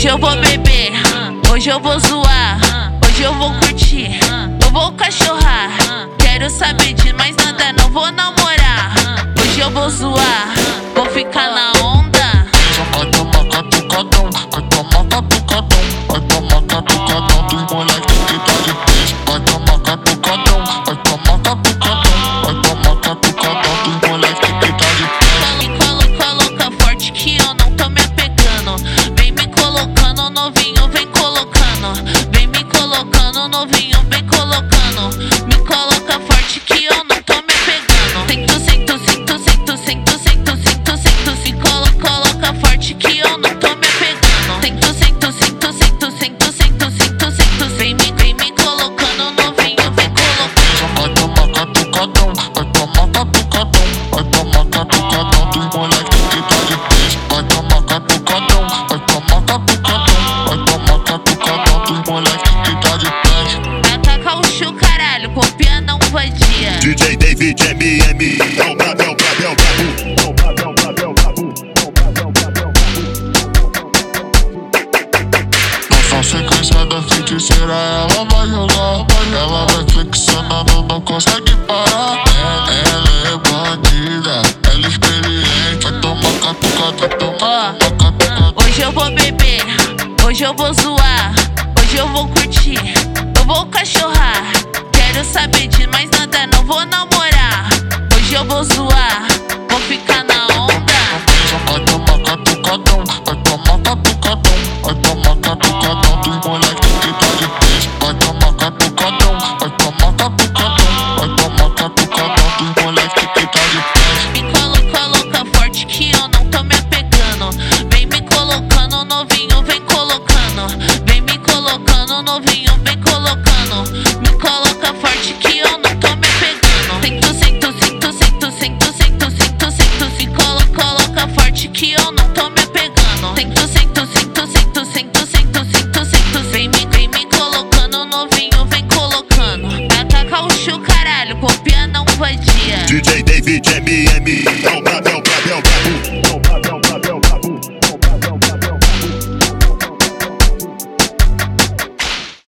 Hoje eu vou beber, hoje eu vou zoar, hoje eu vou curtir, eu vou cachorrar. Quero saber de mais nada, não vou namorar. Hoje eu vou zoar, vou ficar na onda. Vai tomar catucadão, vai tomar catucadão, vai tomar catucadão dos moleque que tá de peixe. Vai tomar catucadão, vai tomar catucadão, vai tomar catucadão dos moleque que tá de peixe. Coloca forte que eu não tô me apegando. Vem me colocando novinho, vem colocando. Vem me colocando novinho, vem colocando. Me coloca forte que eu não tô me apegando. Sento, sento, sento, sento, sento, sento, sento, sento. Se coloca forte que eu não tô me apegando. Sento, sento, sento, sento, sento, sento, sento, sento. Vem me colocando novinho, vem colocando. Vai tomar catucadão, vai tomar catucadão, vai tomar catucadão dos moleque que tá de peixe. Vai tomar catucadão, vai tomar catucadão, vai tomar catucadão dos moleque que tá de peixe. Taca caúcho, caralho, copia não vadia. DJ David MM, é o Brabel, Brabel, Brabu. Nossa sequência da feiticeira, ela vai jogar, ela vai flexionando, não consegue parar. Ela é bandida, ela é experiente. Vai tomar catucada, vai tomar catucada. Hoje eu vou beber, hoje eu vou zoar, hoje eu vou curtir, eu vou cachorrar. Quero saber de mais nada, não vou namorar. Hoje eu vou zoar, vou ficar na onda. Vai tomar catucadão, vai tomar catucadão, vai tomar catucadão dos moleque que tá de peixe. Vai tomar catucadão, vai tomar catucadão, vai tomar catucadão dos moleque que tá de peixe. Me coloca forte que eu não tô me apegando. Vem me colocando novinho, vem colocando. Vem me colocando novinho, vem